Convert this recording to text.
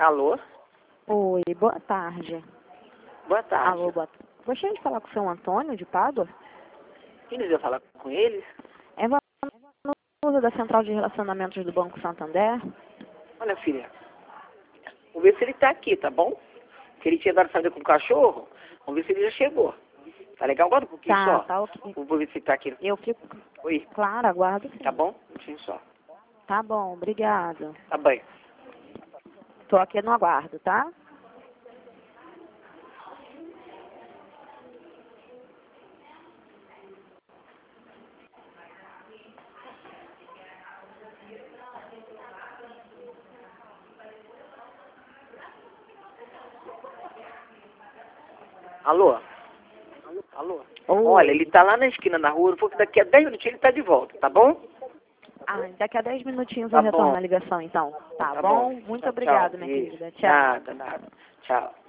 Alô? Oi, boa tarde. Boa tarde. Alô, boa tarde. Gostaria de falar com o seu Antônio, de Pádua? Quem deseja falar com eles? É no da Central de Relacionamentos do Banco Santander? Olha, filha, vamos ver se ele tá aqui, tá bom? Que ele tinha dado fazer com o cachorro, vamos ver se ele já chegou. Tá legal? Aguarda um pouquinho só. Tá ok. Vou ver se ele tá aqui. Eu fico... Oi, Claro, aguardo sim. tá bom? Um pouquinho só. Tá bom, obrigado. Tá bem. Tô aqui no aguardo, tá? Alô? Alô? Oi. Olha, ele tá lá na esquina da rua, porque daqui a 10 minutinhos ele tá de volta, tá bom? Daqui a 10 minutinhos Tá eu retorno bom. a ligação, então. Tá Tá bom? bom. Muito Tchau, obrigada, tchau. minha Isso. querida. Tchau. Nada, nada. Tchau.